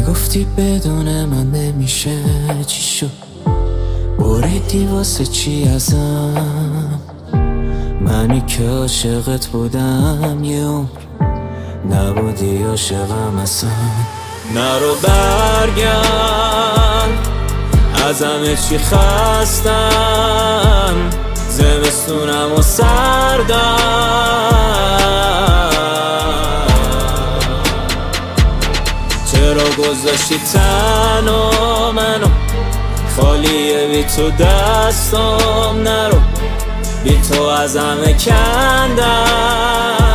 میگفتی بدون من نمیشه، چی شد؟ بریدی واسه چی ازم؟ منی که عاشقت بودم یه عمر، نبودی عاشقم اصلا. نرو برگرد، از همه چی خستم، زمستونم و سردم. چرا گذاشتی تنها منو، خالیه بی تو دستم. نرو، بی تو از همه کندم.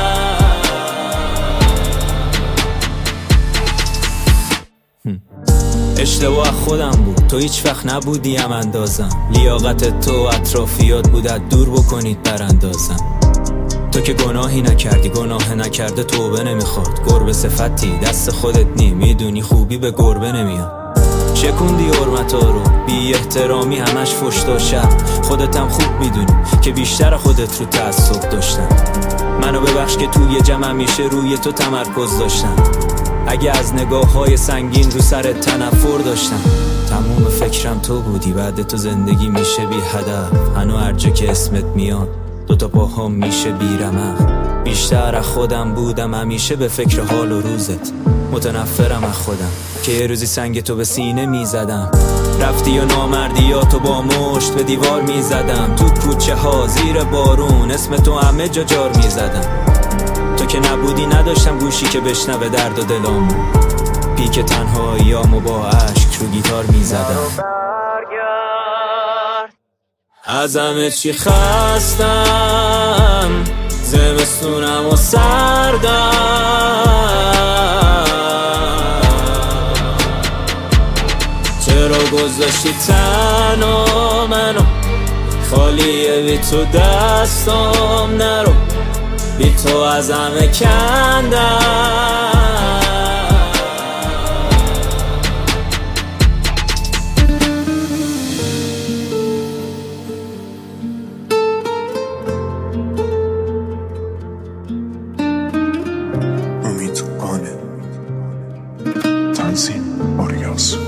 اشتباه خودم بود، تو هیچ وقت نبودی هم اندازم. لیاقت تو اطرافیات بود از دور بکنید براندازم. تو که گناهی نکردی، گناه نکرده توبه نمیخواد. گربه صفتی دست خودت نی، میدونی خوبی به گربه نمیاد. شکوندی حرمتا رو، بی احترامی همش فحش و شر. خودتم خوب میدونی که بیشتر خودت رو تعصب داشتم. منو ببخش که توی جمع میشه روی تو تمرکز داشتم. اگه از نگاه‌های سنگین رو سر تنفر داشتم. تموم فکرم تو بودی، بعد تو زندگی میشه بی هدف. هنو هر جا که اسمت میاد دوتا پاهم میشه بی رمق. بیشتر از خودم بودم، همیشه به فکر حال و روزت. متنفرم از خودم که یه روزی سنگ تو به سینه میزدم. رفتی یا نامردی یا تو با مشت به دیوار میزدم. تو کوچه ها زیر بارون اسم تو همه جا جار میزدم. تو که نبودی نداشتم گوشی که بشنوه درد و دلامو. پیک تنهاییامو با عشق رو گیتار میزدم. از همه چی خستم، زمستونم و سردم. چرا گذاشتی تنها منو، خالیه بی تو دستم. نرو، بی تو از همه کندم. امید قانع، تنظیم آریاس.